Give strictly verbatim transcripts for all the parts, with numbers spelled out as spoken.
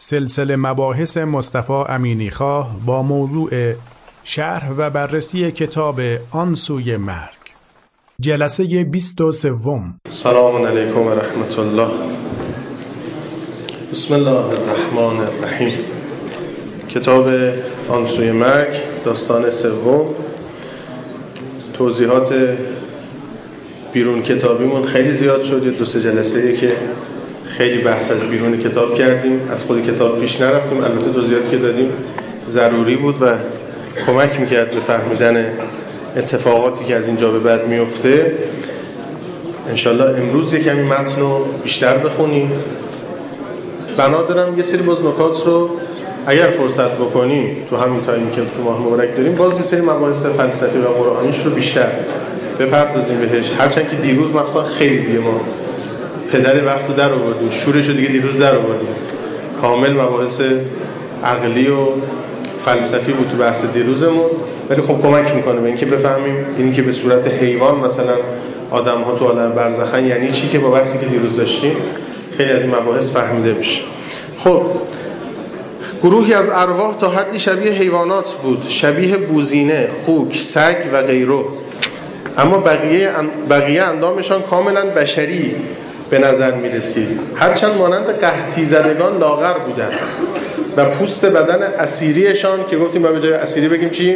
سلسله مباحث مصطفی امینیخواه با موضوع شرح و بررسی کتاب آن سوی مرگ، جلسه بیست و سوم. سلام علیکم و رحمت الله. بسم الله الرحمن الرحیم. کتاب آن سوی مرگ، داستان سوم. توضیحات بیرون کتابیمون خیلی زیاد شد، یه دو سه جلسه‌ای که خیلی بحث از بیرون کتاب کردیم، از خود کتاب پیش نرفتیم. البته توضیحاتی که دادیم ضروری بود و کمک میکرد به فهمیدن اتفاقاتی که از اینجا به بعد میفته. انشالله امروز یک کمی متن رو بیشتر بخونیم. بنا دارم یه سری باز نکات رو اگر فرصت بکنیم تو همین تایمی که تو ماه مبارک داریم، باز یه سری مباحث فلسفی و قرآنیش رو بیشتر بپردازیم بهش. هرچند که دیروز مثلا خیلی دیگه ما پدر بحث رو در آوردیم، شورش رو دیگه دیروز در آوردیم، کامل مباحث عقلی و فلسفی بود تو بحث دیروزمون، ولی خب کمک میکنه به اینکه بفهمیم اینی که به صورت حیوان مثلا آدم ها تو عالم برزخن یعنی چی، که با بحثی که دیروز داشتیم خیلی از این مباحث فهمیده میشه. خب گروهی از ارواح تا حدی شبیه حیوانات بود، شبیه بوزینه، خوک، سگ و غیره، اما بقیه بقیه اندامشان کاملا بشری به نظر می رسید، هرچند مانند قحطی زدگان لاغر بودند و پوست بدن اسیریشان، که گفتیم با به جای اسیری بگیم چی؟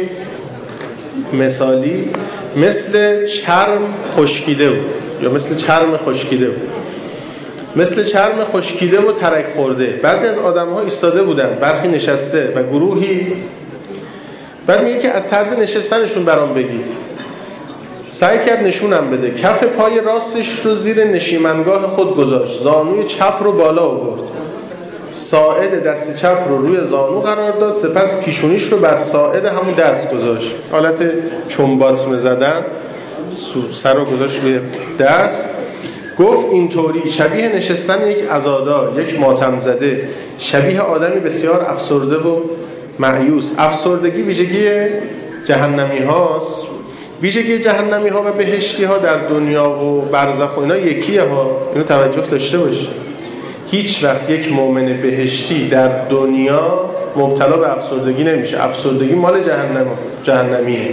مثالی، مثل چرم خشکیده بود، یا مثل چرم خشکیده بود مثل چرم خشکیده و ترک خورده. بعضی از آدم ها ایستاده بودن، برخی نشسته و گروهی. بعد میگه که از طرز نشستنشون برام بگید. سعی کرد نشونم بده. کف پای راستش رو زیر نشیمنگاه خود گذاشت، زانوی چپ رو بالا آورد، ساعد دست چپ رو روی زانو قرار داد، سپس پیشونیش رو بر ساعد همون دست گذاشت، حالت چنباتمه زدن، سر رو گذاشت روی دست. گفت اینطوری شبیه نشستن یک عزادار، یک ماتم زده، شبیه آدمی بسیار افسرده و مایوس. افسردگی ویژگی جهنمی هاست. ویژگی جهنمی ها و بهشتی ها در دنیا و برزخ و اینا یکیه ها، اینو توجه داشته باشید. هیچ وقت یک مؤمن بهشتی در دنیا مبتلا به افسردگی نمیشه. افسردگی مال جهنم جهنمیه.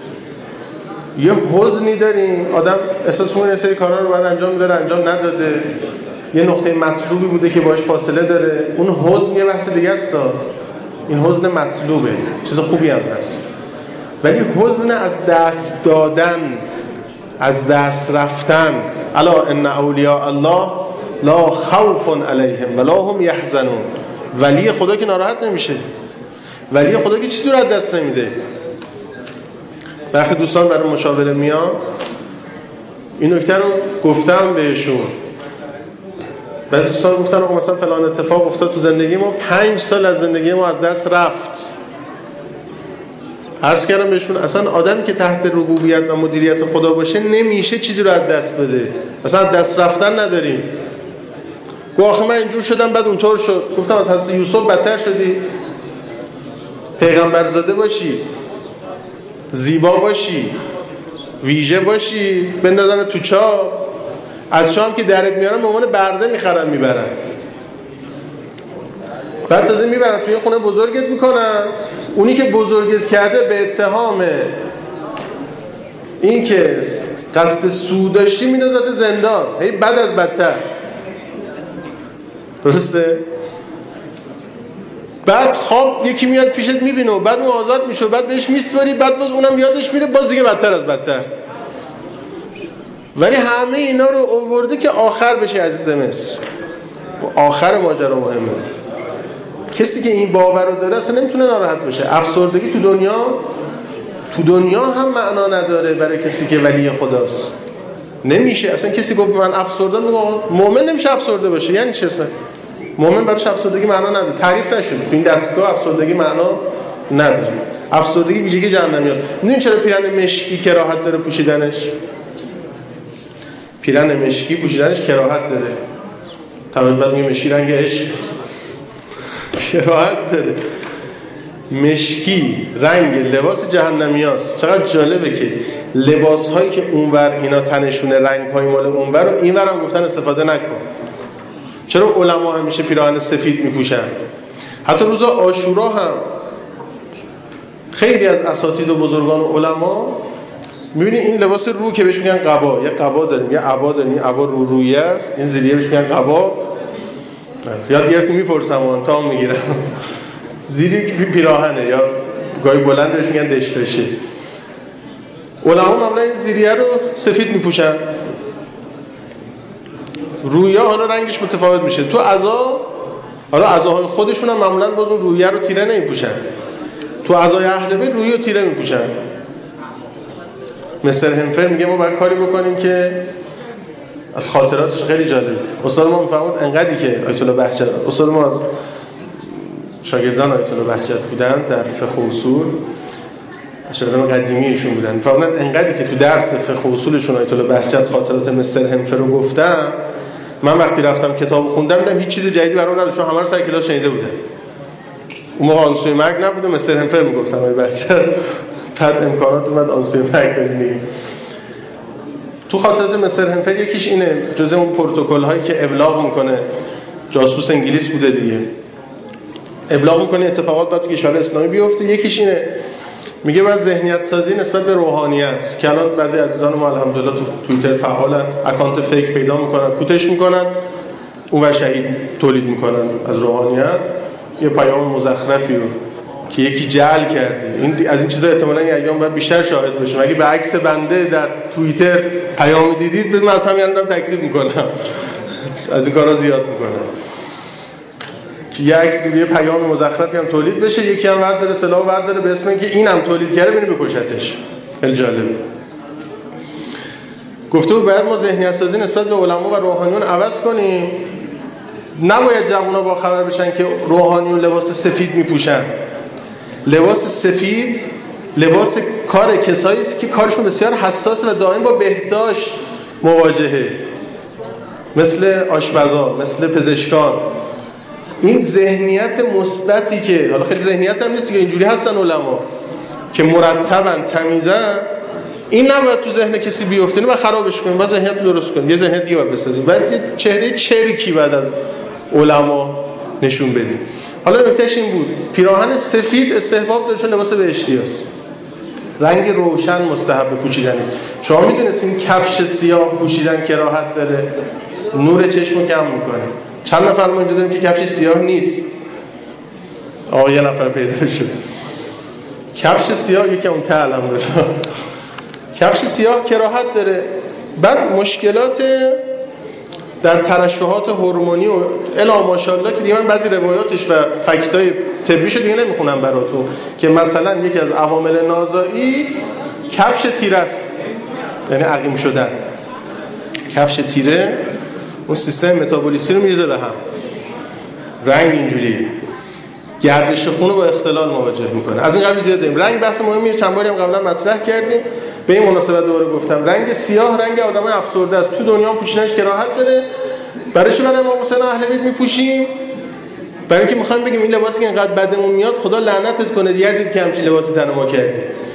یه حزنی داریم، آدم احساس می‌کنه سری کارا رو باید انجام میده، انجام نداده، یه نقطه مطلوبی بوده که باهاش فاصله داره، اون حزن یه بحث دیگه است. این حزن مطلوبه، چیز خوبی هم هست، ولی حزن از دست دادن، از دست رفتن. الا ان اولیاء الله لا خوف علیهم ولا هم یحزنون. ولی خدا که ناراحت نمیشه، ولی خدا که چیزی رو از دست نمیده. برخی دوستان برای مشاوره میان، این نکته رو گفتم بهشون. بعضی دوستان گفتن آقا مثلا فلان اتفاق افتاد تو زندگی ما، پنج سال از زندگی ما از دست رفت. عرض کردم بهشون اصلا آدمی که تحت ربوبیت و مدیریت خدا باشه نمیشه چیزی رو از دست بده. مثلا دست رفتن نداریم. گفت آخه من اینجور شدم بعد اونطور شد. گفتم از حضرت یوسف بدتر شدی. پیغمبر زاده باشی، زیبا باشی، ویژه باشی، بندازن تو چاه، از چاه هم که درت میارن به عنوان برده میخرن میبرن، بعد تازه میبرن توی خونه بزرگت میکنن. اونی که بزرگت کرده به اتهام این که قصد سود داشتی میندازت زندان، هی بد از بدتر. درسته؟ بعد خواب یکی میاد پیشت میبینه و بعد اون آزاد میشه و بعد بهش میسپاری، بعد باز اونم یادش میره، باز دیگه بدتر از بدتر. ولی همه اینا رو آورده که آخر بشه عزیز مصر. آخر ماجرا مهمه. کسی که این باور رو داره اصلا نمیتونه ناراحت بشه. افسردگی تو دنیا تو دنیا هم معنا نداره برای کسی که ولی خداست. نمیشه اصلا کسی گفت من افسردم، مؤمن نمیشه افسرده باشه. یعنی چه اصلا؟ مؤمن براش افسردگی معنا نداره. تعریف نشده تو این دستگاه افسردگی معنا نداره. افسردگی ویژگی جهنمیه. میدونین چرا پیرن مشکی کراهت داره پوشیدنش؟ پیرن مشکی پوشیدنش کراهت داره. طبعا بعد میگه مشکی رنگ عشق، کراهت داره. مشکی رنگ لباس جهنمیاست. چقدر جالبه که لباس هایی که اونور اینا تنشونه رنگ های مال اونور رو اینور هم گفتن استفاده نکن. چرا علما همیشه پیراهن سفید میپوشن؟ حتی روز عاشورا هم خیلی از اساتید و بزرگان و علما می‌بینی این لباس رو که بهش میگن قبا، یه قبا داریم، یه عبا داریم، یه عبا رو رویه است، این زیریه بهش میگن قبا. یاد گرفتی میپرسم آن تا میگیرم زیری که پیراهنه یا گاهی بلند بهش میگن دشتشه. علما معمولا این زیریه رو سفید میپوشن، رویه حالا رنگش متفاوت میشه. تو عزا حالا عزاهای خودشون هم معمولا باز اون رویه رو تیره نمیپوشن، تو عزای اهل بیت رویه رو تیره میپوشن. مستر همفر میگه ما باید کاری بکنیم که از خاطراتش خیلی جالب، استاد ما میفهمود انقدری که آیت الله بهجت، استاد ما از شاگردان آیت الله بهجت بودن در فقه و اصول، شاگردان قدیمی ایشون بودن، میفهمون انقدری که تو درس فقه و اصولشون آیت الله بهجت خاطرات مستر همفر رو گفتن، من وقتی رفتم کتاب خوندم دیدم هیچ چیز جدیدی برام نداشت، همه رو سر کلاس شنیده بودم. اون موقع آنسوی مرگ نبوده، مستر همفر میگفتن آیت بهجت، بعد امکانات اومد آنسوی مرگ داریم میگیم. تو خاطرات مستر همفر یکیش اینه، جزء اون پروتکل هایی که ابلاغ میکنه، جاسوس انگلیس بوده دیگه، ابلاغ میکنه اتفاقات باید کشور اسلامی بیفته، یکیش اینه میگه باید ذهنیت سازی نسبت به روحانیت، که الان بعضی عزیزان ما الحمدلله تو توییتر فعالن، اکانت فیک پیدا میکنن، کوتش میکنن، اونور شهید تولید میکنن از روحانیت، یه پیام مزخرفی رو که یکی جعل کردی. این از این چیزا احتمالاً این ایام باید بیشتر شاهد باشیم. اگه به عکس بنده در توییتر پیامی دیدید، من اصلا میاندم تکذیب میکنم از این کارا زیاد میکنم که یه عکس دیگه پیام مزخرفی هم تولید بشه، یکی هم ورداره سلاح ورداره به اسم اینکه اینم تولید کرده ببینید بکشتش. خیلی جالبه. گفته بود باید ما ذهنیت سازی نسبت به علما و روحانیون عوض کنیم. نباید جوونا با خبر بشن که روحانیون لباس سفید میپوشن. لباس سفید لباس کار کسایی است که کارشون بسیار حساس و دائم با بهداشت مواجهه، مثل آشپزان، مثل پزشکان. این ذهنیت مثبتی که حالا خیلی ذهنیت هم نیست که اینجوری هستن علما که مرتباً تمیزن، این نباید تو ذهن کسی بیفته، نه خرابش کنیم، باید ذهنیت رو درست کنیم، یه ذهنیت دیگه باید بسازیم، باید یه چهره چرکی بعد از علما نشون بدیم. حالا نکتهش این بود پیراهن سفید استحباب داره چون لباس بهشتی است، رنگ روشن مستحب پوشیدنه. شما میدونستین کفش سیاه پوشیدن کراهت داره، نور چشمو کم میکنه. چند نفر ما اینجا داریم که کفش سیاه نیست؟ آقا یه نفر پیدا شد. کفش سیاه یکی اون تعلم داره. کفش سیاه کراهت داره. بعد مشکلات در ترشحات هورمونی و الا ماشاءالله که دیگه من بعضی روایاتش و فکتای طبیشو دیگه نمیخونم براتون، که مثلا یکی از عوامل نازایی کفش تیره است، یعنی عقیم شدن. کفش تیره اون سیستم متابولیسی رو میریزه به هم، رنگ اینجوری، گردش خون رو با اختلال مواجه میکنه. از این قبیل زیاد داریم. رنگ بحث مهمیه، چند باری هم قبلا مطرح کردیم، به این مناسبت دوباره گفتم. رنگ سیاه رنگ آدمای افسرده است، تو دنیا هم پوشیدنش کراهت داره. برای چی برای امام حسین اهل بیت میپوشیم؟ برای اینکه میخوایم بگیم این لباسی که اینقدر بدمون میاد خدا لعنتت کنه یزید که همچین لباسی تن ما کردی،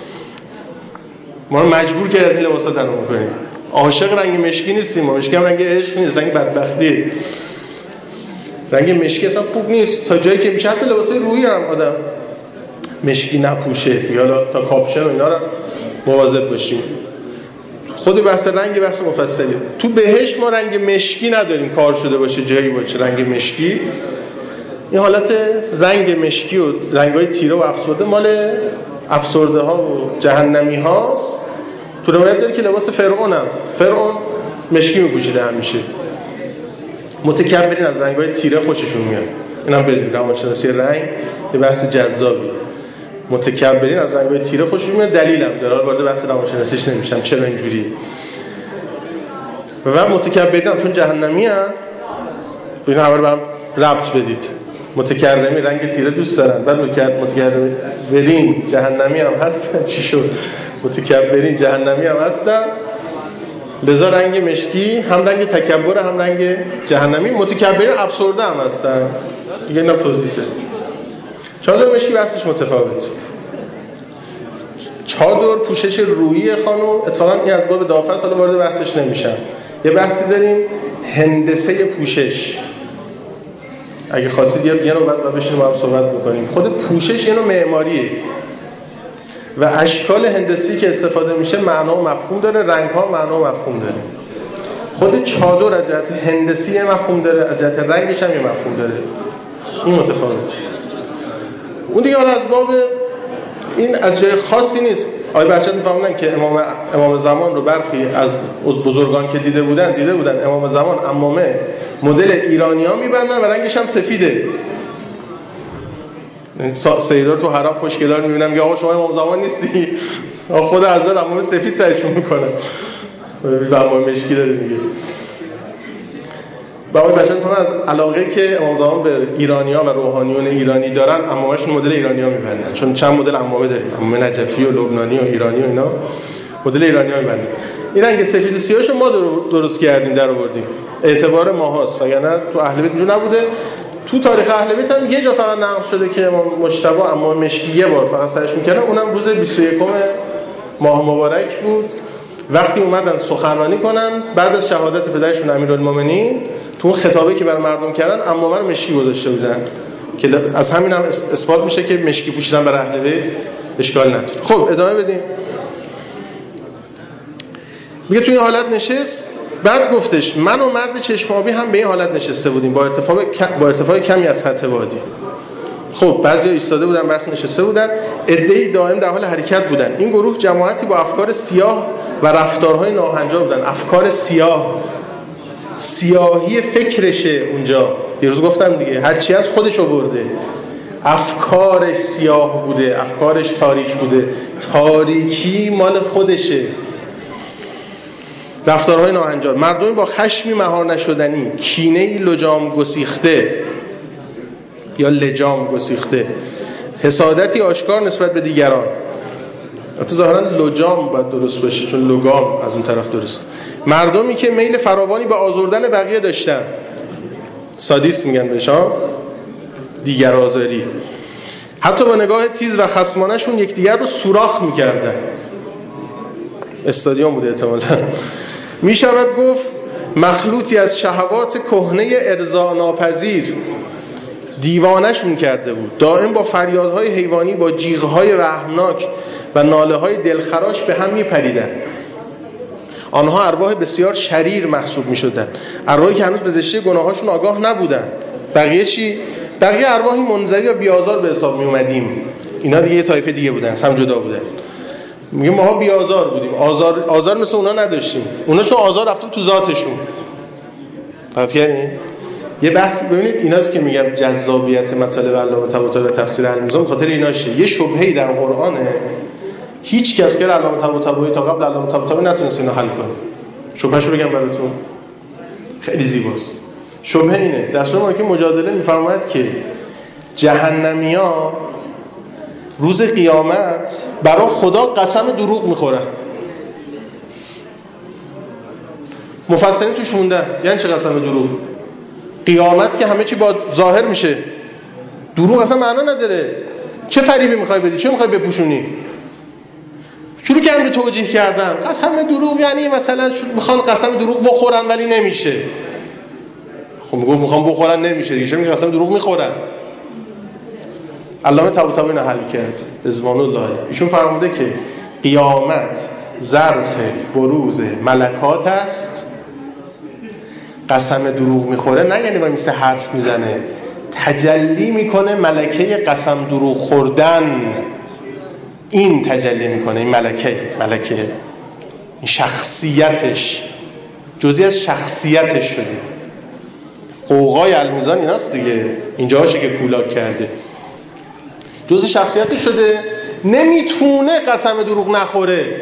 ما رو مجبور کردی از این لباسا تن ما کنیم. عاشق رنگ مشکی نیستیم، ما مشکی هم رنگ عشق نیست، رنگ بدبختی. رنگ مشکی اصلا خوب نیست، تا جایی که میشه حتی لباسای روحی هم آدم مشکی نپوشه، حالا تا کاپشن و اینا رو مواظب باشیم. خود بحث رنگ بحث مفصلی. تو بهشت ما رنگ مشکی نداریم کار شده باشه جایی باشه رنگ مشکی. این حالت رنگ مشکی و رنگ‌های تیره و افسرده مال افسرده ها و جهنمی هاست. تو روایت داره که لباس فرعون هم فرعون مشکی می‌پوشیده همیشه. متکبرین از رنگ‌های تیره خوششون میاد. اینم بدون روانشناسی رنگ یه بحث جذابی. متکبرین از رنگ‌های تیره خوششون میاد، دلیلم داره، وارد بحث روانشناسیش نمیشم چرا اینجوری. و متکبرین هم چون جهنمی ان، اینا همه رو به هم ربط بدید. متکرمی رنگ تیره دوست دارن، بعد متکبرین جهنمی هم هستن. چی شد؟ متکبرین جهنمی هم هستن، لذا رنگ مشکی هم رنگ تکبر هم رنگ جهنمی. متکبرین افسرده هم هستن دیگه، اینم توضیح بدم. چادر مشکی بحثش متفاوت. چادر پوشش رویی خانم اتفاقا این از باب دافع است، حالا وارد بحثش نمیشم. یه بحثی داریم هندسه پوشش. اگه خواستید یه نوبت بعد بشینیم با هم صحبت بکنیم. خود پوشش یه نوع معماریه و اشکال هندسی که استفاده میشه معنا و مفهوم داره، رنگ‌ها معنا و مفهوم داره. خود چادر از جهت هندسی مفهوم داره، از جهت رنگش هم یه مفهوم داره. این متفاوته. اون دیگه حالا از باب این از جای خاصی نیست. آیا بچه‌ها می‌فهمن که امام امام زمان رو برخی از بزرگان که دیده بودن دیده بودن امام زمان عمامه مدل ایرانی‌ها می‌بندن و رنگش هم سفیده. سیدا رو تو حرم خوشگلار می‌بینم میگه آقا شما امام زمان نیستی. آقا خود حضرت عمامه سفید سرشون می‌کنه. و عمامه مشکی داره میگه. باید بچه‌ها می‌فهمن از علاقه که امام زمان به ایرانی‌ها و روحانیون ایرانی دارن عمامه‌شون مدل ایرانی‌ها می‌بندن. چون چند مدل عمامه داریم. عمامه نجفی و لبنانی و ایرانی و اینا مدل ایرانی‌ها می‌بندن. این رنگ سفید و سیاهشو ما درست کردیم در آوردیم. اعتبار ماهاست وگرنه تو اهل بیت اینجور نبوده. تو تاریخ اهل بیت هم یه جا فقط نقل شده که امام مجتبی اما مشکی یه بار فقط سرشون کردن، اونم روز بیست و یکم ماه مبارک بود. وقتی اومدن سخنرانی کنن بعد از شهادت پدرشون امیرالمومنین، تو اون خطابه که برای مردم کردن عمامه رو مشکی گذاشته بودن که از همین هم اثبات میشه که مشکی پوشیدن برای اهل بیت اشکال نداره. خب ادامه بدیم. میگه تو این حالت نشست، بعد گفتش من و مرد چشم آبی هم به این حالت نشسته بودیم با ارتفاع با ارتفاع کمی از سطح وادی. خب بعضیا ایستاده بودن، برخی نشسته بودن، عده‌ای دائم در حال حرکت بودن. این گروه جماعتی با افکار سیاه و رفتارهای ناهنجار بودن. افکار سیاه، سیاهی فکرشه اونجا. دیروز گفتم دیگه هر چی از خودش آورده. افکارش سیاه بوده، افکارش تاریک بوده، تاریکی مال خودشه. رفتارهای ناهنجار، مردمی با خشمی مهار نشدنی، کینه‌ای لجام گسیخته یا لجام گسیخته، حسادتی آشکار نسبت به دیگران. البته ظاهرا لجام باید درست باشه چون لگام از اون طرف درست. مردمی که میل فراوانی به آزردن بقیه داشتن، سادیست میگن بهش ها، دیگر آزاری. حتی با نگاه تیز و خصمانه‌شون یکدیگر رو سوراخ میکردن. استادیوم بوده احتمالاً. میشود گفت مخلوطی از شهوات کهنه ارضا ناپذیر دیوانه‌شون کرده بود. دائم با فریادهای حیوانی، با جیغ‌های وحشتناک و ناله‌های دلخراش به هم می‌پریدند. آنها ارواح بسیار شریر محسوب می‌شدند، ارواحی که هنوز به زشتی گناهاشون آگاه نبودند. بقیه چی؟ بقیه ارواحی منزوی و بی‌آزار به حساب می‌اومدیم. اینا دیگه یه طایفه دیگه بودن، هم جدا بودن. میگه ماها بی‌آزار بودیم، آزار آزار مثل اونا نداشتیم. اونا چون آزار رفته تو ذاتشون. فهمید یعنی یه بحث ببینید ایناست که میگم جذابیت مطالب علامه طباطبایی و تفسیر المیزان خاطر ایناشه. یه شبهه‌ای در قرآنه هیچ کس که علامه طباطبایی تا قبل علامه طباطبایی نتونست اینو حل کنه. شبهه‌شو بگم براتون خیلی زیباست. شبهه اینه در سوره مبارکه مجادله میفرماید که جهنمیا روز قیامت برای خدا قسم دروغ میخورن. مفسرین توش موندن یعنی چه قسم دروغ؟ قیامت که همه چی با ظاهر میشه، دروغ اصلا معنا نداره. چه فریبی میخوای بدی؟ چه میخوای بپوشونی؟ شروع کردن به توجیه کردن. قسم دروغ یعنی مثلا میخوان قسم دروغ بخورن ولی نمیشه. خب میگفت میخوام بخورن نمیشه دیگه، چه میگه قسم دروغ میخورن؟ علامه طباطبایی حل کرد رضوان الله علیه. ایشون فرموده که قیامت ظرف بروز ملکات است. قسم دروغ میخوره نه یعنی با مثل حرف میزنه، تجلی میکنه ملکه قسم دروغ خوردن. این تجلی میکنه، این ملکه ملکه این شخصیتش جزئی از شخصیتش شده. قوقای المیزان ایناست دیگه، اینجا هاشه که کولاک کرده، جزء شخصیتش شده. نمیتونه قسم دروغ نخوره.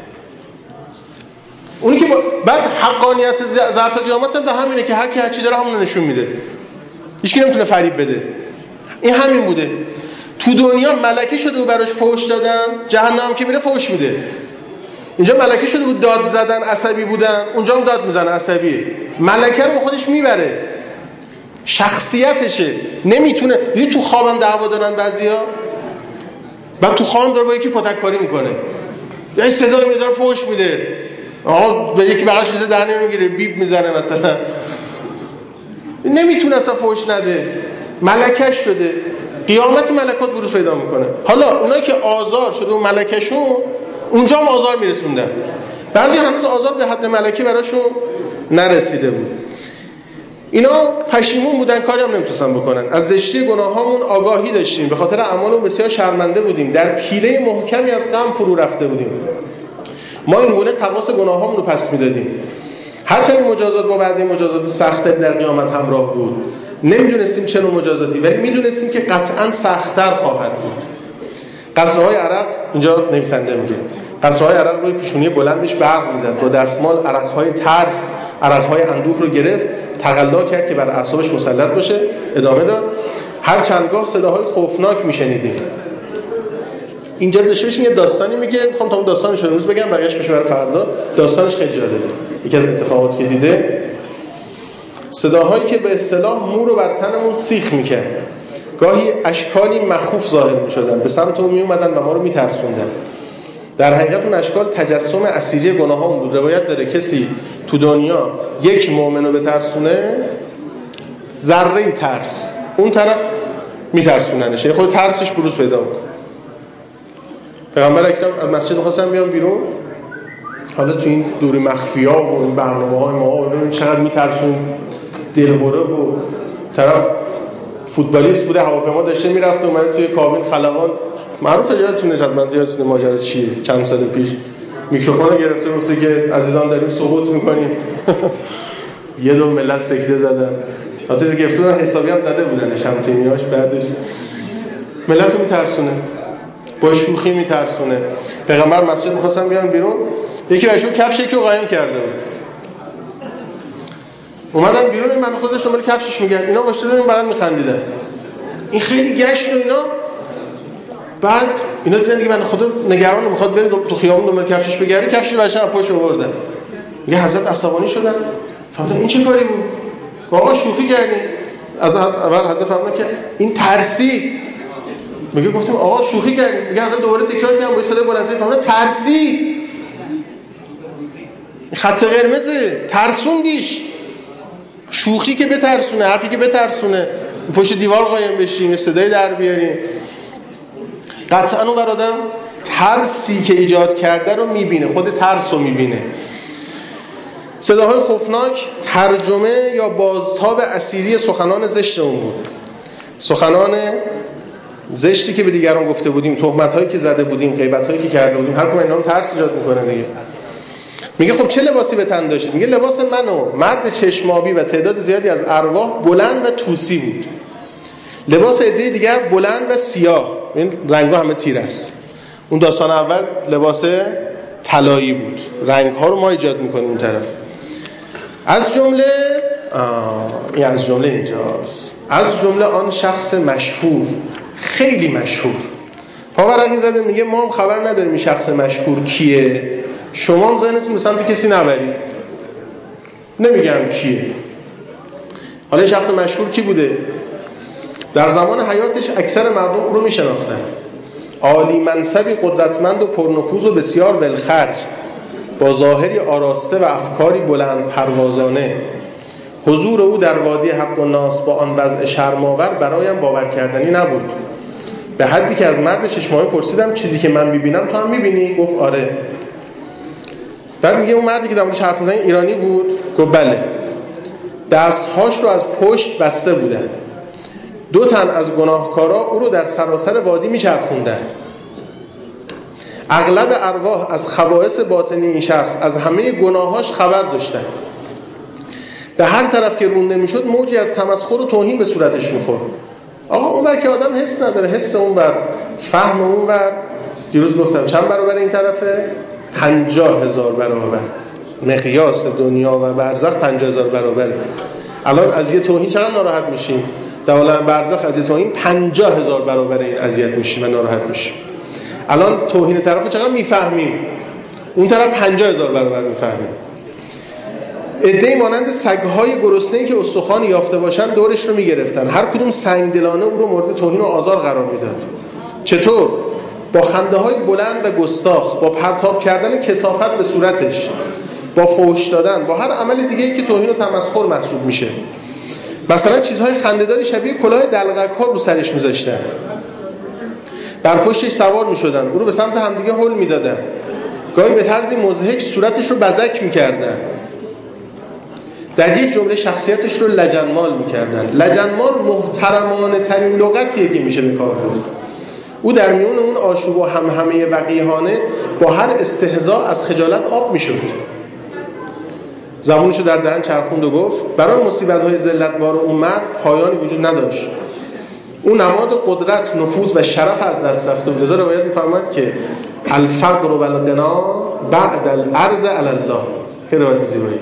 اونی که با... بعد حقانیت ظرف قیامت هم به همینه که هر کی هر چی داره همون نشون میده، هیچ کی نمیتونه فریب بده. این همین بوده. تو دنیا ملکه شده و براش فحش دادن، جهنم که میره فحش میده. اینجا ملکه شده بود داد زدن، عصبی بودن، اونجا هم داد میزنه عصبی. ملکه رو خودش میبره، شخصیتشه. نمیتونه. دیدی تو خوابم دعوا دارن بعضیا، بعد تو خوابم داره با یکی کتککاری میکنه، یه صدای میاد داره فحش میده، آها به یکی بغلش چیز در نمیگیره، بیب میزنه مثلا. نمیتونه اصلا فحش نده، ملکش شده. قیامت ملکات بروز پیدا میکنه. حالا اونایی که آزار شده و ملکشون اونجا هم آزار میرسوندن، بعضی هنوز آزار به حد ملکی براشون نرسیده بود. اینا پشیمون بودن، کاری هم نمیتونستن بکنن. از زشتی گناهامون آگاهی داشتیم، به خاطر اعمالمون بسیار شرمنده بودیم، در پیله محکمی از غم فرو رفته بودیم. ما این گونه تواس گناهامون رو پس میدادیم. هرچند این مجازات با وعده مجازات سخت در قیامت همراه بود، نمیدونستیم چه نوع مجازاتی، ولی میدونستیم که قطعا سخت‌تر خواهد بود. قطره‌های عرق، اینجا نویسنده میگه، قطره‌های عرق روی پیشونی بلندش برق میزد، با دستمال عرق‌های ترس، عرق‌های اندوه رو گرفت، تقلا کرد که بر اعصابش مسلط باشه. ادامه داد: هر چندگاه صداهای خوفناک میشنیدیم. اینجا داشته باشین یه داستانی میگه، میخوام تا اون داستانش رو امروز بگم، بقیه‌اش بشه برای فردا. داستانش خیلی جالبه. یکی از اتفاقاتی که دیده، صداهایی که به اصطلاح مو رو بر تنمون سیخ میکرد. گاهی اشکالی مخوف ظاهر میشدن، به سمت اون میومدن و ما رو میترسوندن. در حقیقت اون اشکال تجسم اسیری گناهامون بود. روایت داره کسی تو دنیا یک مؤمن رو بترسونه، ذره ترس اون طرف میترسوننش، یعنی خود ترسش بروز پیدا میکنه. پیغمبر اکرم از مسجد خواستن بیان بیرون، حالا تو این دوری مخفیا و این برنامه‌های ما ببینید چقدر میترسون، دلبره و طرف فوتبالیست بوده، هواپیما داشته میرفته، اومده توی کابین خلبان، معروفه یادتونه، حتما یادتونه ماجرا چیه، چند سال پیش میکروفون رو گرفته گفته که عزیزان داریم سقوط میکنیم. یه دو ملت سکته زدن، حتی گفتون حسابی هم زده بودنش هم تیمیاش، بعدش ملت رو میترسونه، با شوخی میترسونه. پیغمبر مسجد میخواستن بیان بیرون، یکی بهشون کفش یکی رو قایم کرده بود، اومدن بیرون، این من خودش دنبال کفشش میگرد، اینا واشته بودن برام میخندیدن، این خیلی گشت و اینا. بعد اینا دیدن دیگه من خدا نگران میخواد بره تو خیابون دنبال کفشش بگرده، کفشش بچه‌ها پاش آوردن. میگه حضرت عصبانی شدن، فهمیدن این چه کاری بود؟ آقا شوخی کردیم. از اول حضرت فهمیدن که این ترسید. میگه گفتیم آقا شوخی کردیم. میگه حضرت دوباره تکرار کردن با صدای بلندتری، فهمیدن ترسید. خط قرمزه، ترسوندیش. شوخی که بترسونه، حرفی که بترسونه، پشت دیوار قایم بشیم، صدای در بیاریم. قطعا اون آدم ترسی که ایجاد کرده رو میبینه، خود ترس رو میبینه. صداهای خوفناک ترجمه یا بازتاب اسیری سخنان زشت اون بود. سخنان زشتی که به دیگران گفته بودیم، تهمت‌هایی که زده بودیم، غیبت‌هایی که کرده بودیم، هر کدوم اینا هم ترس ایجاد میکنه دیگه. میگه خب چه لباسی به تن داشتید؟ میگه لباس من و مرد چشمابی و تعداد زیادی از ارواح بلند و طوسی بود. لباس عده دیگر بلند و سیاه، این رنگ‌ها همه تیر است. اون داستان اول لباس طلایی بود، رنگ‌ها رو ما ایجاد می‌کنیم این طرف. از جمله این از جمله اینجاست، از جمله آن شخص مشهور، خیلی مشهور. پاورقی زده میگه ما هم خبر نداریم این شخص مشهور کیه، شما هم ذهنتون به سمت کسی نبرید، نمیگم کیه. حالا شخص مشهور کی بوده؟ در زمان حیاتش اکثر مردم او رو میشناختن. عالی منصبی، قدرتمند و پرنفوذ و بسیار ولخرج، با ظاهری آراسته و افکاری بلند پروازانه. حضور او در وادی حق و ناس با آن وضع شرم‌آور برایم باور کردنی نبود، به حدی که از مرد چشمایی پرسیدم چیزی که من میبینم تو هم میبینی؟ گفت آره. بعد میگه اون مردی که در موردش حرف می‌زنه ایرانی بود؟ گفت بله. دستهاش رو از پشت بسته بودن. دو تن از گناهکارا او رو در سراسر وادی میچرخوندن. اغلب ارواح از خبائث باطنی این شخص، از همه گناهاش خبر داشتن. به هر طرف که رونده میشد موجی از تمسخر و توهین به صورتش میخورد. آقا اون بر که آدم حس نداره، حس اون بر، فهم اون بر، دیروز گفتم چند برابر این طرفه؟ پنجاه هزار برابر. مقیاس دنیا و برزخ پنجاه هزار برابره. الان از یه توهین چقدر ناراحت میشیم؟ در عالم برزخ از یه توهین پنجاه هزار برابر این اذیت میشیم و ناراحت میشیم. الان توهین طرفو چقدر میفهمیم، اون طرف پنجاه هزار برابر میفهمیم. عده‌ای مانند سگ‌های گرسنه‌ای که استخوان یافته باشن دورش رو میگرفتن، هر کدوم سنگدلانه او رو مورد توهین و آزار قرار میداد. چطور؟ با خنده‌های بلند و گستاخ، با پرتاب کردن کثافت به صورتش، با فحش دادن، با هر عمل دیگه‌ای که توهین و تمسخر محسوب میشه. مثلا چیزهای خنده‌داری شبیه کلاه دلقک‌ها رو سرش می‌ذاشتن، بر پشتش سوار می‌شدن، او رو به سمت همدیگه هل می‌دادن، گاهی به طرزی مضحک صورتش رو بزک می‌کردن، در یک جمله شخصیتش رو لجنمال می‌کردن. لجنمال محترمانه ترین لغتیه که میشه به کار برد. او در میون اون آشوب و همهمه وقیحانه با هر استهزاء از خجالت آب می‌شد. زبونش رو در دهن چرخوند و گفت برای مصیبت‌های ذلت‌بار اون مرد پایانی وجود نداشت. اون نماد قدرت، نفوذ و شرف از دست رفته بود. لذا روایت می‌فرماید که الفقر و الغنا بعد العرض علی الله. خیلی روایت زیبایی.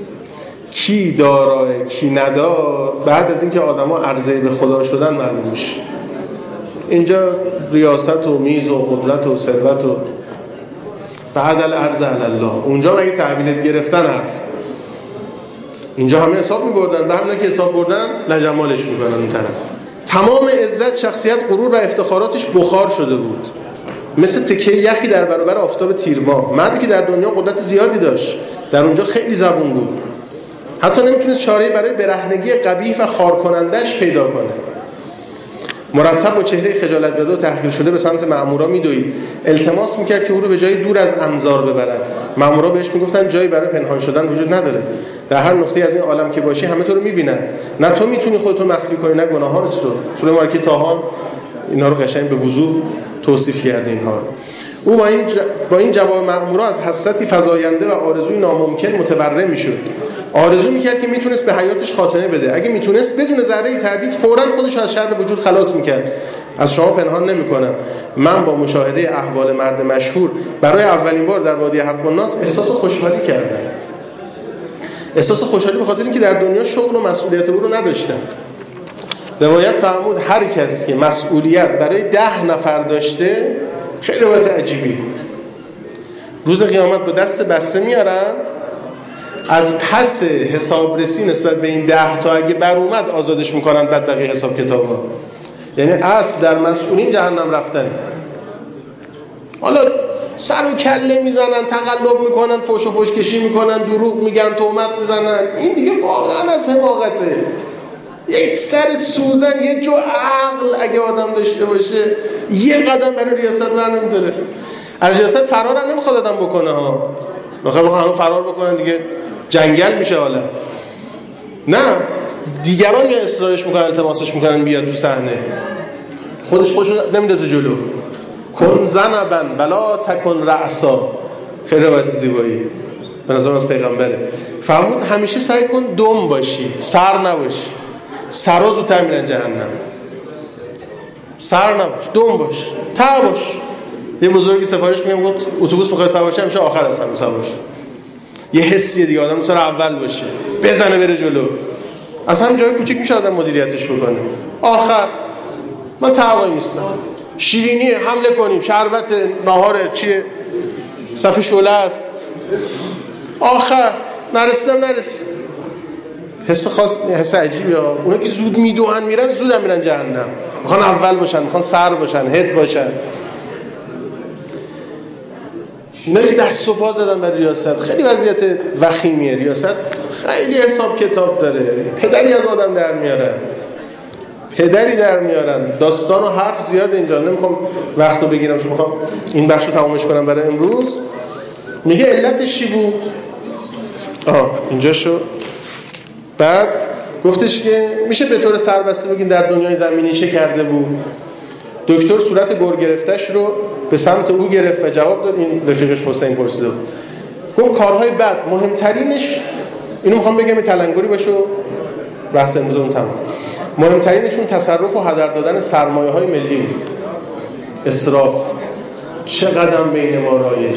کی دارای کی ندار بعد از اینکه آدم‌ها عرضه به خدا شدن معلوم میشه. اینجا ریاست و میز و قدرت و ثروت و بعد العرض علی الله. اونجا مگه تحویلت گرفتن حرف. اینجا همه حساب می‌بردن، به همین که حساب بردن لجمالش می‌کنن اون طرف. تمام عزت، شخصیت، غرور و افتخاراتش بخار شده بود، مثل تکه یخی در برابر آفتاب تیرماه. مردی که در دنیا قدرت زیادی داشت، در اونجا خیلی زبون بود، حتی نمیتونست چاره‌ای برای برهنگی قبیح و خار کنندش پیدا کنه. مرتب با چهره خجالت زده و تحقیر شده به سمت مأمورا میدوید، التماس میکرد که او رو به جای دور از انظار ببرن. مأمورا بهش میگفتن جایی برای پنهان شدن وجود نداره، در هر نقطه از این عالم که باشی همه تو رو میبینن، نه تو میتونی خودتو مخفی کنی نه گناهانت رو. سوره مارکی طه اینا رو قشنگ به وضوح توصیف کرده. اینها رو او با این ج... با این جواب مأمورا از حسرتی فزاینده و آرزوی ناممکن متبرع میشد. آرزو میکرد که میتونست به حیاتش خاتمه بده، اگه میتونست بدون ذره تردید فوراً خودش از شر وجود خلاص میکرد. از شما پنهان نمیکنم، من با مشاهده احوال مرد مشهور برای اولین بار در وادی حق الناس احساس خوشحالی کردم. احساس خوشحالی به خاطر اینکه در دنیا شغل و مسئولیت او رو نداشتم. روایت فرمود هر کس که مسئولیت برای ده نفر داشته، خیلی روایت عجیبی، روز قیامت با دست بسته میارن، از پس حسابرسی نسبت به این ده تا اگه بر اومد آزادش میکنن بدبقی حساب کتابا. یعنی اصل در مسئولین جهنم رفتنه. حالا سر و کله میزنن، تقلب میکنن، فوش و فوش کشی میکنن، دروغ میگن، تهمت میزنن، این دیگه واقعا از حماقته. یک سر سوزن، یه جو عقل اگه آدم داشته باشه یه قدم برای ریاست ور نمیداره. از ریاست فرار هم نمیخواد آدم بکنه ها، بخواه بخواه همه فرار بکنن دیگه جنگل میشه حالا. نه، دیگران یه اصرارش میکنن، التماسش میکنن بیاد تو صحنه، خودش خودشو نمیندازه جلو. کن زنبن بلا تکن رأسا. خیلی روایت زیبایی به نظر از پیغمبره. فرمود همیشه سعی کن دم باشی، سر نباشی. سرا زودتر میرن جهنم. سر نباش، دم باش، تا باش. یه بزرگی سفارش میگم گفت اتوبوس میخوای سوار شی همیشه آخر از همه سوار شی. یه حسیه دیگه، آدم سر اول باشه، بزنه بره جلو. از هم جای کوچیک میشه آدم مدیریتش بکنه. آخر من تعاوی نیستم، شیرینیه حمله کنیم، شربت ناهاره چیه، صفحه شعله است، آخر نرسیدم نرسید. حس خاص، حس عجیبی ها. اونا که زود میدوهن میرن، زود هم میرن جهنم. میخوان اول باشن، میخوان سر باشن، هد باشن. اینا که دست و پا زدن بر ریاست، خیلی وضعیت وخیمیه. ریاست خیلی حساب کتاب داره، پدری از آدم در میارن، پدری در میارن. داستان و حرف زیاد اینجا، نمیخوام وقتو بگیرم، چون میخوام این بخشو تمامش کنم برای امروز. میگه علتش چی بود؟ آها اینجا شو. بعد گفتش که میشه به طور سربسته بگین در دنیای زمینی چه کرده بود. دکتر صورت گور گرفتش رو به سمت او گرفت و جواب داد. این رفیقش حسین پرسیده بود، گفت کارهای بد مهمترینش، اینو میخوام بگم این تلنگری باشه و بحث امروزمون تمام. مهمترینشون تصرف و هدر دادن سرمایه های ملی بود. اسراف چقدر بین ما رایج.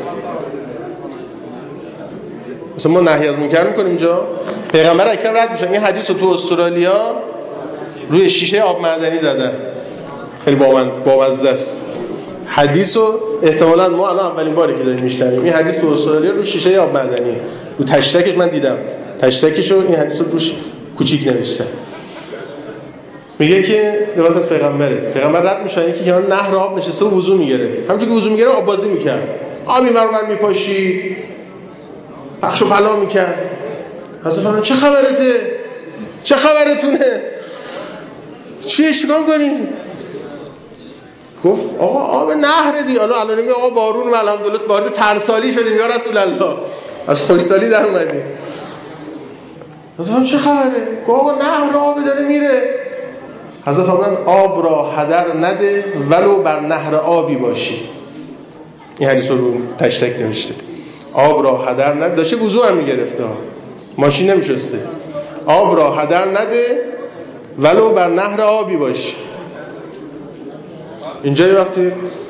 مثلا ما نهی از منکر میکنیم اینجا، پیغمبر اکرم رد میشن. این حدیث رو تو استرالیا روی شیشه آب معدنی زدن، خیلی بامزه است. حدیث رو احتمالاً ما الان اولین باری که داریم میشنویم. این حدیث تو استرالیا رو شیشه آب معدنی، رو تشتکش من دیدم، تشتکش رو این حدیث رو روش کوچیک نوشته. میگه که روایت از پیغمبره، پیغمبر رد میشن که کنار نهر آب نشسته و وضو میگیره. همونجوری که وضو میگیره آب بازی میکرد، آبی مرور میپاشید، پخش و پلا میکرد. حضرت فرمان چه خبرته؟ چه خبرتونه؟ چیه چیکار کنیم؟ گفت آقا آب نهر دی. حالا الان میگه آقا بارون و الحمدلله وارد ترسالی شدیم یا رسول الله، از خوشسالی در اومدیم. گفتم چه خبره؟ گفت آقا نهر آب داره میره. حضرت فرمودن آب را هدر نده ولو بر نهر آبی باشی. این حدیث رو تک تک نوشته. آب را هدر نده، داشته وضو هم میگرفته، ماشین نمیشسته. آب را هدر نده ولو بر نهر آبی باشی. اینجا یه وقتی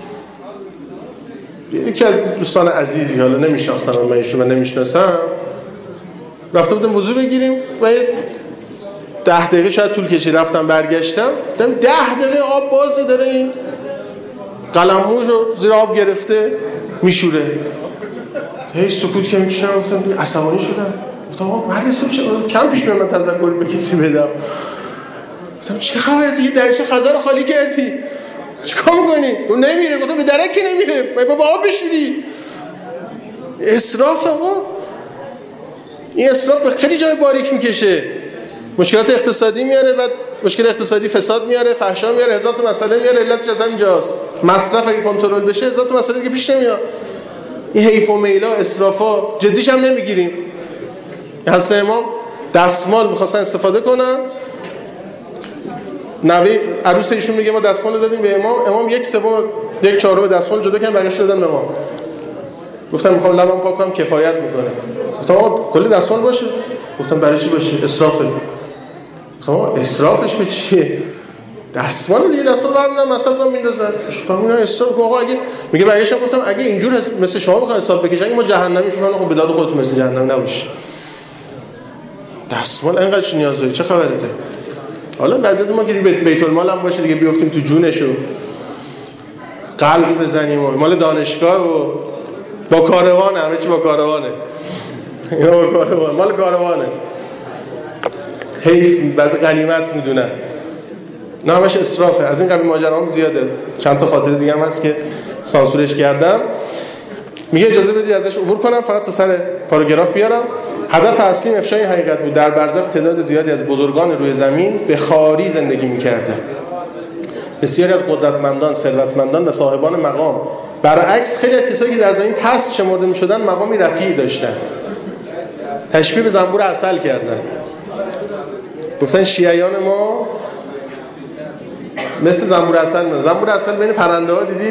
یکی از دوستان عزیزی، حالا نمیشناختم من ایشون، من نمیشناسم، رفته بودم وضو بگیریم و یه ده دقیقه شاید طول کشید، رفتم برگشتم دیدم ده دقیقه آب بازه، داره این قلمموش رو زیر آب گرفته میشوره. هی سکوت که میشنم، گفتم عصبانی شدم، گفتم آقا مرد حساب چه کم پیش میاد من تذکری به کسی بدم. گفتم چه خبره دیگه درش خزر رو خالی کردی چیکار میکنی؟ اون نمیره. گفتم به درک نمیره، من بابا آب بشوری. اسراف آقا، این اسراف به خیلی جای باریک میکشه، مشکلات اقتصادی میاره، بعد مشکل اقتصادی فساد میاره، فحشا میاره، هزار تا مسئله میاره. علتش از همینجاست. مصرف اگه کنترل بشه هزار تا مسئله دیگه پیش نمیاد. این حیف و میلا، اسرافا جدیش هم نمیگیریم. حضرت امام دستمال می‌خواستن استفاده کنن، نوی عروس ایشون میگه ما دستمال دادیم به امام، امام یک سوم یک چهارم دستمال جدا کردن برگشت دادن به ما. گفتم میخوام لبم پاک کنم کفایت میکنه. گفتم آقا کل دستمال باشه. گفتم برای چی باشه؟ اسرافه. گفتم آقا اسرافش به چیه؟ دستمال دیگه، دستمال برام مثلا دادم میندازن. فهمیدم اسراف. آقا اگه میگه برگشتم گفتم اگه اینجور مثل شما بخواد حساب بکشن ما جهنمی شما، خب به داد خودتون مثل جهنم نباشه. دستمال اینقدر چی نیاز داری؟ چه خبرته؟ حالا وضعیت ما که بیت المال هم باشه دیگه، بیافتیم تو جونشو غلط بزنیم و مال دانشگاه و با کاروانه، همه چی با کاروانه، اینا با کاروان، مال کاروانه، حیف بعضی غنیمت میدونن. نه همش اسرافه. از این قبیل ماجراام زیاده، چند تا خاطره دیگه هم هست که سانسورش کردم. میگه اجازه بدید ازش عبور کنم، فقط تا سر پاراگراف بیارم. هدف اصلی افشای حقیقت بود. در برزخ تعداد زیادی از بزرگان روی زمین به خواری زندگی می‌کردند. بسیاری از قدرتمندان، ثروتمندان و صاحبان مقام برعکس خیلی از کسایی که در زمین پست شمرده می‌شدند مقامی رفیعی داشتند. تشبیه به زنبور عسل کردند. گفتن شیعیان ما مثل زنبور عسل، من زنبور عسل بین پرنده‌ها دیدی؟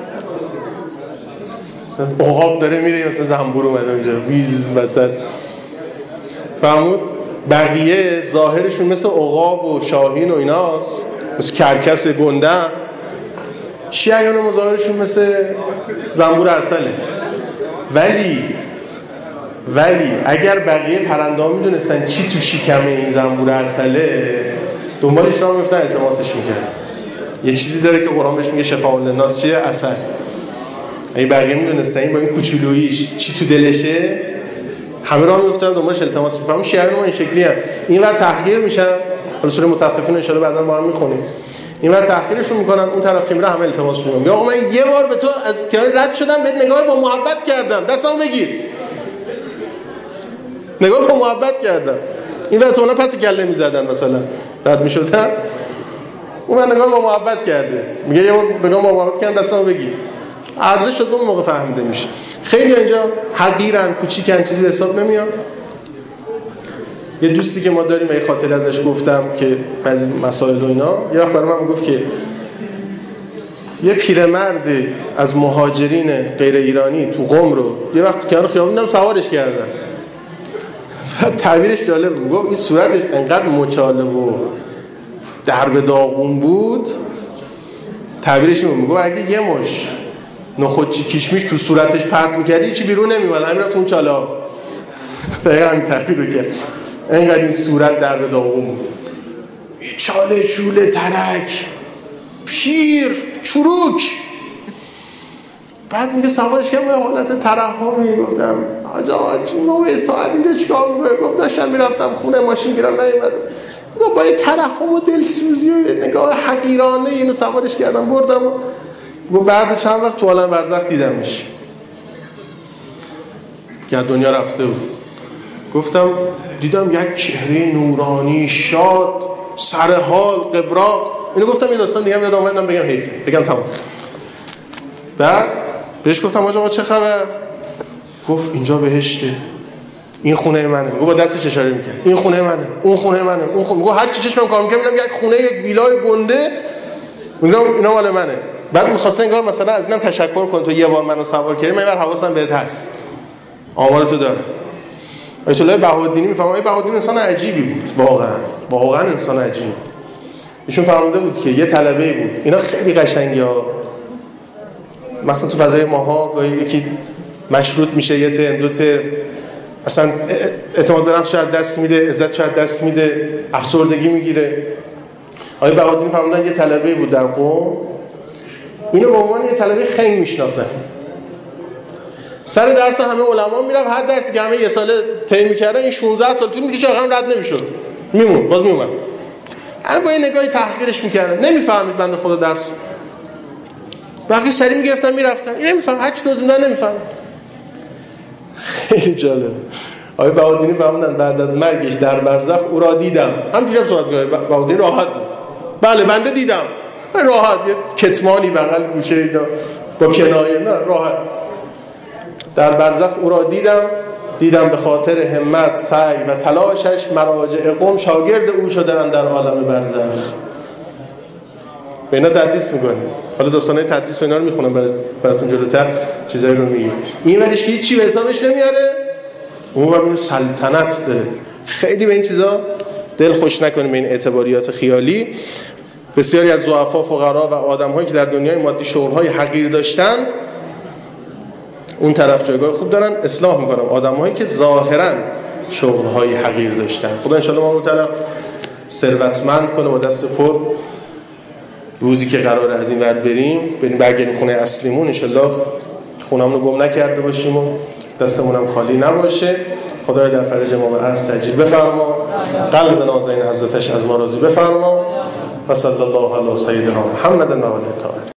مثلا عقاب داره میره، مثلا زنبور اومده اونجا ویز مثلا. فهمود بقیه ظاهرشون مثل عقاب و شاهین و ایناست، مثل کرکس گنده. شیعیان ما ظاهرشون مثل زنبور عسله. ولی ولی اگر بقیه پرنده ها میدونستن چی تو شکم این زنبور عسله، دنبالش راه میفتن التماسش میکنن. یه چیزی داره که قرآن بهش میگه شفاء للناس، چیه؟ عسل. اگه بقیه میدونستن این با این کوچولوییش چی تو دلشه، همه راه میفتن دنبالش التماس میکنن. اون شیعیان ما این شکلی ان، اینور تحقیر میشن. حالا سوره مطففین ان شاء الله بعدا با هم میخونیم. اینور تحقیرشون میکنن، اون طرف که میره همه التماسشون میکنن. یا آقا من یه بار به تو از کنار رد شدم، بهت نگاه با محبت کردم، دستمو بگیر. نگاه با محبت کردم. این وقت اونا پس گله میزدن مثلا، رد میشدن، اون من نگاه با محبت کرده، میگه یه بار نگاه با محبت کردم، دستمو بگیر. ارزش از اون موقع فهمیده میشه. خیلی اینجا حقیرن، کوچیکن، چیزی به حساب نمیاد. یه دوستی که ما داریم، یه خاطره ازش گفتم که بعضی مسائل و اینا، یه وقت برای من گفت که یه پیرمرد از مهاجرین غیر ایرانی تو قم رو یه وقت کنار خیابون دیدم سوارش کردن. تعبیرش جالب بود، گفت این صورتش انقدر مچاله و درب داغون بود. تعبیرش این بود، اگه یه مش نخودچی کشمیش تو صورتش پرت میکردی چی بیرون نمیومد، همین رفت اون چالا. دقیقا همین تعبیر رو کرد. اینقدر این صورت درب داغون بود، چاله چوله ترک پیر چروک. بعد میگه سوارش کردم به حالت ترحمی، گفتم آجا نوع ساعت اینجا چیکار میکنه؟ گفت داشتم میرفتم خونه، ماشین گیرم نیومد. گفت با یه ترحم و دلسوزی و نگاه حقیرانه اینو سوارش کردم بردم. و بعد چند وقت تو عالم برزخ دیدمش که دنیا رفته بود. گفتم دیدم یک چهره نورانی شاد سر حال قبراق. اینو گفتم یه داستان دیگه یادم اومد بگم حیف بگم تمام. بعد بهش گفتم آقا چه خبر؟ گفت اینجا بهشته، این خونه منه. میگه با دستش اشاره میکنه این خونه منه، اون خونه منه، اون خونه. میگه هر چی چشمم کار میکنم میبینم یک خونه، یک ویلای گنده، میگم اینا مال منه. بعد می‌خواستن انگار مثلا از اینم تشکر کن تو یه بار منو سوار کردی، من بر حواسم بهت هست، آمارتو داره. آیت الله بهاءالدینی میفهمه آیت بهاءالدین انسان عجیبی بود، واقعا واقعا انسان عجیبی. ایشون فهمیده بود که یه طلبه بود، اینا خیلی قشنگیا، مثلا تو فضای ماها گاهی یکی مشروط میشه یه ترم دو ترم، اصلا اعتماد به نفسش از دست میده، عزتش از دست میده، افسردگی میگیره. آیت بهاءالدین فهمیدن یه طلبه بود در قم، اینو به عنوان یه طلبه خنگ میشناختن. سر درس همه علما میرفت، هر درسی که همه یه ساله طی می‌کردن این شانزده سال طول می‌کشه هم رد نمی‌شد، میمون باز میومد. هر با یه نگاهی تحقیرش می‌کردن، نمی‌فهمید بنده خدا درس. بقیه سری می‌گرفتن می‌رفتن، این نمی‌فهم، هر چی توضیح میدن نمی‌فهم. خیلی جالب. آقای بهاءالدین فهمیدن بعد از مرگش در برزخ او را دیدم. همینجوری هم صحبت می‌کنه، بهاءالدین راحت بود. بله بنده دیدم. راحت، یه کتمانی بغل گوشه اینا با کنایه، نه راحت. در برزخ او را دیدم، دیدم به خاطر همت، سعی و تلاشش مراجع قوم شاگرد او شدن در عالم برزخ. به اینا تدریس میکنیم. حالا داستانای تدریس و اینا رو میخونم برای براتون جلوتر چیزایی رو میگم. این ولیش که هیچی به حسابش نمیاره، اون رو سلطنت داره. خیلی به این چیزا دل خوش نکنیم، به این اعتباریات خیالی. بسیاری از ضعفا، فقرا و آدم‌هایی که در دنیای مادی شغل‌های حقیر داشتن، اون طرف جایگاه خوب دارن، اصلاح میکنم آدم‌هایی که ظاهراً شغل‌های حقیر داشتن. خدا ان شاءالله ما رو تعالی ثروتمند کنه با دست پر، روزی که قراره از این ور بریم بریم برگردیم خونه اصلیمون، ان شاءالله خونمون رو گم نکرده باشیم و دستمون هم خالی نباشه. خدای در فرج ما از تجلیل بفرما، قلب نازنین حضرتش از ما راضی بفرما. و صلی الله علی سیدنا محمد و آله الطاهرین.